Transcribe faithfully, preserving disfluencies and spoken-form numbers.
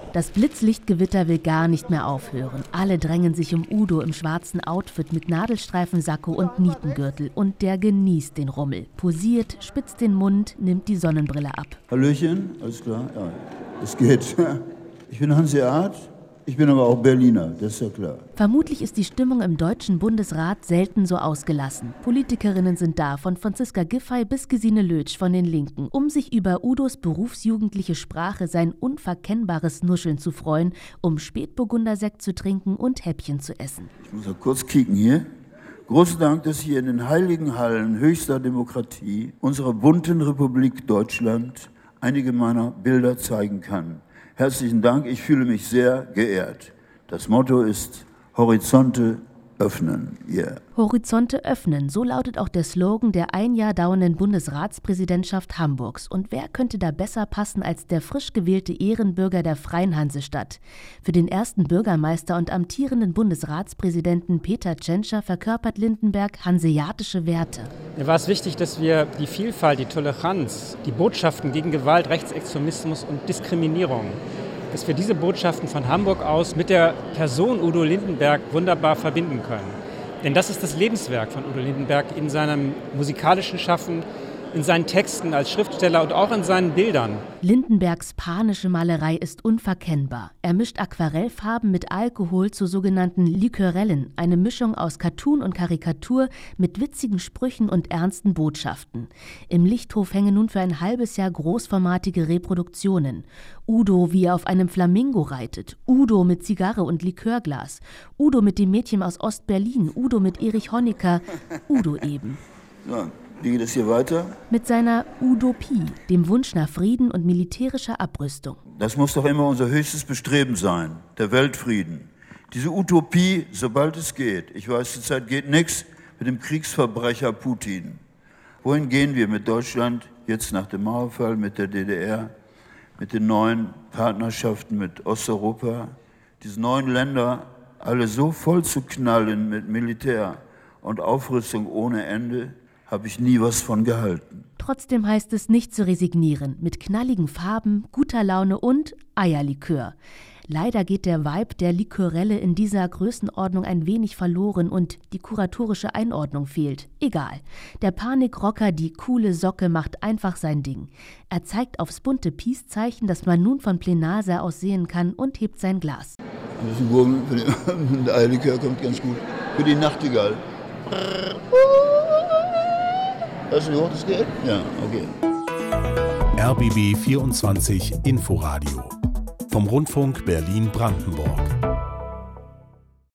Das Blitzlichtgewitter will gar nicht mehr aufhören. Alle drängen sich um Udo im schwarzen Outfit mit Nadelstreifensacko und Nietengürtel. Und der genießt den Rummel. Posiert, spitzt den Mund, nimmt die Sonnenbrille ab. Hallöchen, alles klar? Ja, es geht. Ich bin Hanseat. Ich bin aber auch Berliner, das ist ja klar. Vermutlich ist die Stimmung im Deutschen Bundesrat selten so ausgelassen. Politikerinnen sind da, von Franziska Giffey bis Gesine Lötsch von den Linken, um sich über Udos berufsjugendliche Sprache, sein unverkennbares Nuscheln zu freuen, um Spätburgundersekt zu trinken und Häppchen zu essen. Ich muss mal kurz kicken hier. Großen Dank, dass ich hier in den heiligen Hallen höchster Demokratie unserer bunten Republik Deutschland einige meiner Bilder zeigen kann. Herzlichen Dank, ich fühle mich sehr geehrt. Das Motto ist Horizonte öffnen. Yeah. Horizonte öffnen, so lautet auch der Slogan der ein Jahr dauernden Bundesratspräsidentschaft Hamburgs. Und wer könnte da besser passen als der frisch gewählte Ehrenbürger der Freien Hansestadt? Für den ersten Bürgermeister und amtierenden Bundesratspräsidenten Peter Tschentscher verkörpert Lindenberg hanseatische Werte. Mir war es wichtig, dass wir die Vielfalt, die Toleranz, die Botschaften gegen Gewalt, Rechtsextremismus und Diskriminierung, dass wir diese Botschaften von Hamburg aus mit der Person Udo Lindenberg wunderbar verbinden können. Denn das ist das Lebenswerk von Udo Lindenberg in seinem musikalischen Schaffen, in seinen Texten als Schriftsteller und auch in seinen Bildern. Lindenbergs panische Malerei ist unverkennbar. Er mischt Aquarellfarben mit Alkohol zu sogenannten Liquerellen, eine Mischung aus Cartoon und Karikatur mit witzigen Sprüchen und ernsten Botschaften. Im Lichthof hängen nun für ein halbes Jahr großformatige Reproduktionen. Udo, wie er auf einem Flamingo reitet. Udo mit Zigarre und Likörglas. Udo mit dem Mädchen aus Ostberlin. Udo mit Erich Honecker. Udo eben. Ja. Wie geht es hier weiter? Mit seiner Udopie, dem Wunsch nach Frieden und militärischer Abrüstung. Das muss doch immer unser höchstes Bestreben sein, der Weltfrieden. Diese Utopie, sobald es geht. Ich weiß, zurzeit geht nichts mit dem Kriegsverbrecher Putin. Wohin gehen wir mit Deutschland jetzt nach dem Mauerfall, mit der D D R, mit den neuen Partnerschaften mit Osteuropa? Diese neuen Länder alle so voll zu knallen mit Militär und Aufrüstung ohne Ende, habe ich nie was von gehalten. Trotzdem heißt es nicht zu resignieren, mit knalligen Farben, guter Laune und Eierlikör. Leider geht der Vibe der Likörelle in dieser Größenordnung ein wenig verloren und die kuratorische Einordnung fehlt. Egal. Der Panikrocker, die coole Socke, macht einfach sein Ding. Er zeigt aufs bunte Peace-Zeichen, das man nun von Plenarsaal aus sehen kann, und hebt sein Glas. Ein bisschen Gurgeln für den der Eierlikör kommt ganz gut. Für die Nachtigall. Weißt du, wie hoch das geht? Ja, okay. R B B vierundzwanzig Inforadio vom Rundfunk Berlin-Brandenburg.